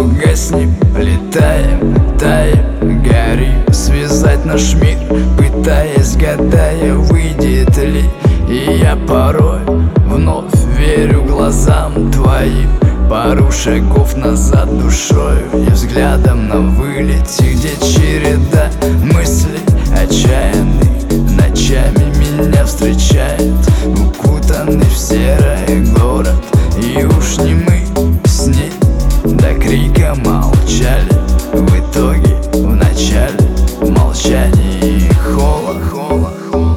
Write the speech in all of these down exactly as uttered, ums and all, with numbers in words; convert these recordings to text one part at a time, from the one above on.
все гаснем, летаем, таем, горим. Связать наш мир, пытаясь, гадая, выйдет ли. И я порой вновь верю глазам твоим. Пару шагов назад душою и взглядом на вылете, где череда мыслей отчаянных ночами меня встречает, укутанный в серый город. И уж не мы с ней до крика молчали, в итоге в начале молчание и холод, холод, холод.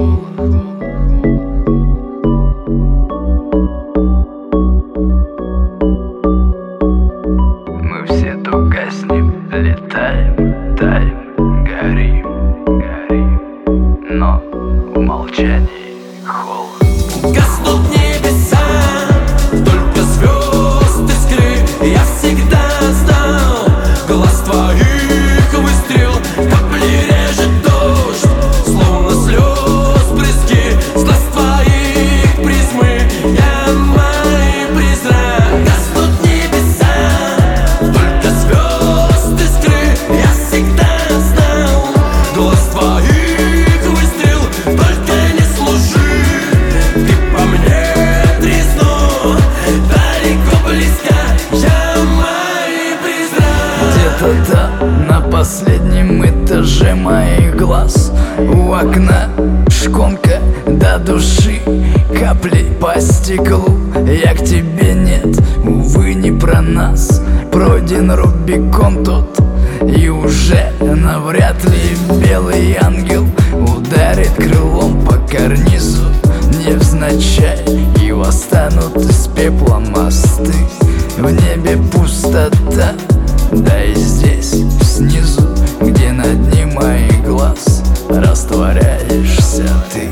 Гаснем, летаем, таем, горим, горим, но в молчании холод. Гаснут небеса, только звезд искры. Я всегда знал, глаз твоих выстрел, капли режет дождь, словно слез брызги, с глаз твоих призмы. Я май призрак. Гаснут небеса, только звезд искры. Я всегда знал, глаз твоих выстрел, только не служи. Ты по мне тресну, далеко близко, я мой призрак. Где-то там, на последнем этаже моих глаз, у окна шконка до души, капли по стеклу. Я к тебе нет, увы, не про нас. Пройден Рубикон тот, и уже навряд ли белый ангел ударит крылом по карнизу невзначай, и восстанут из пепла мосты. В небе пустота, да и здесь снизу, где на дне моих глаз растворяешься ты.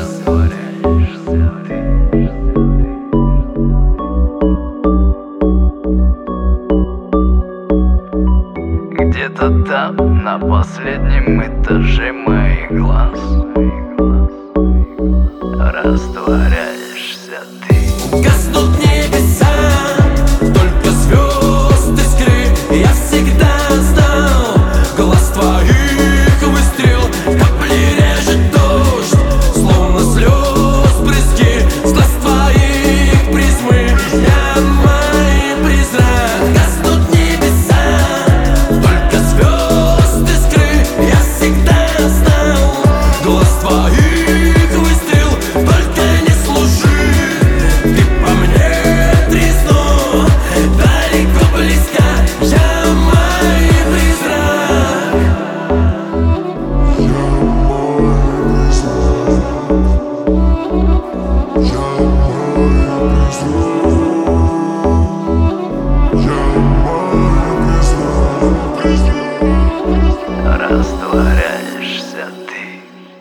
Где-то там, на последнем этаже моих глаз, растворяешься ты. Гаснут небеса, только звезд искры. Я всегда знал, глаз твоих выстрел, капли режет дождь, словно слез брызги, с глаз твоих призмы. Я мой призрак. Гаснут небеса, только звезд искры. Я всегда знал, глаз твоих выстрел, только не служи. Ты по мне тресну, далеко близко, я мой призрак. Растворяешься ты.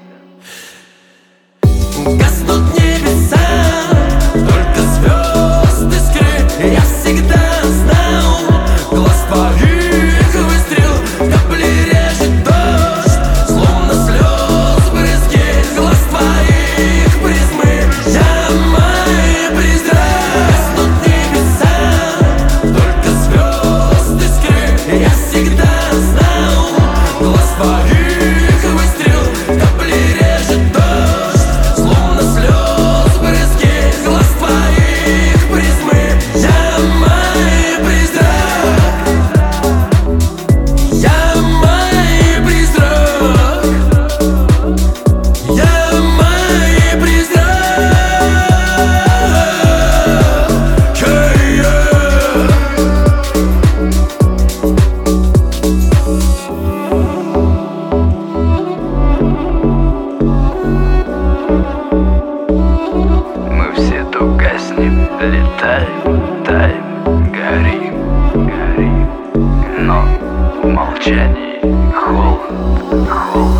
Гаснут небеса, только звезд искры. Я всегда знал, глаз твоих выстрел, капли режет дождь, словно слез брызги, с глаз твоих призмы. Я мой призрак. Гаснут небеса, только звезд искры. Я всегда знал, глаз твоих выстрел, капли режет дождь, словно слез брызги, с глаз твоих призмы. Я мой призрак. Я мой призрак. Я мой призрак. Yeah, Мы все то гаснем, летаем, таем, горим, горим, но в молчании холод, холод.